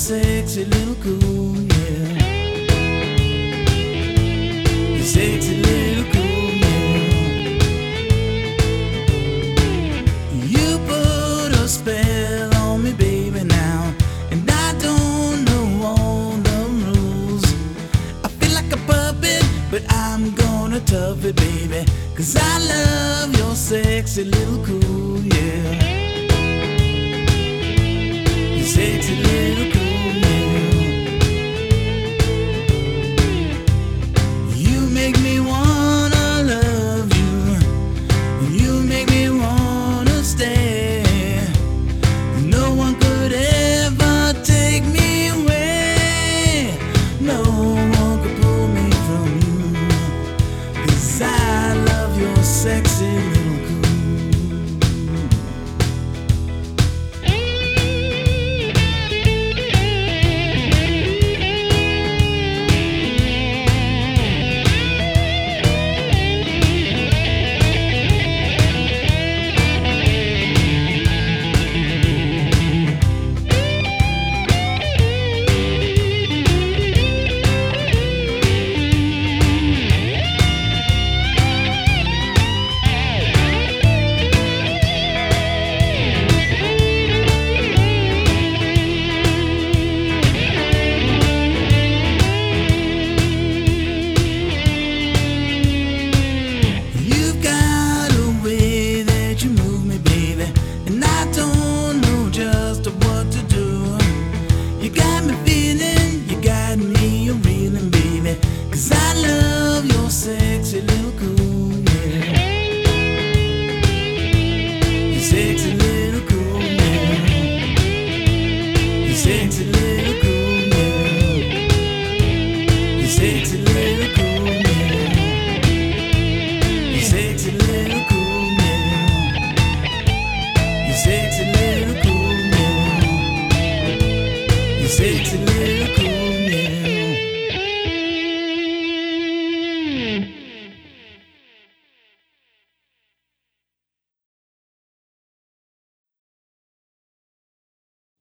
sexy little cool, yeah. You're sexy little cool, yeah. You put a spell on me, baby, now, and I don't know all the rules. I feel like a puppet, but I'm gonna tough it, baby, 'cause I love your sexy little cool, yeah. You're sexy little cool, yeah. You make me wanna love you. You make me wanna stay. No one could ever take me away. No one could pull me from you, 'cause I love your sexy little cool. You got me feeling, you got me a reeling, baby, 'cause I love your sexy little cool, yeah. Your sexy little cool, yeah. Your sexy little cool, yeah. Your sexy little cool, yeah. Your sexy little cool, yeah. Your sexy little cool, yeah. Sexy little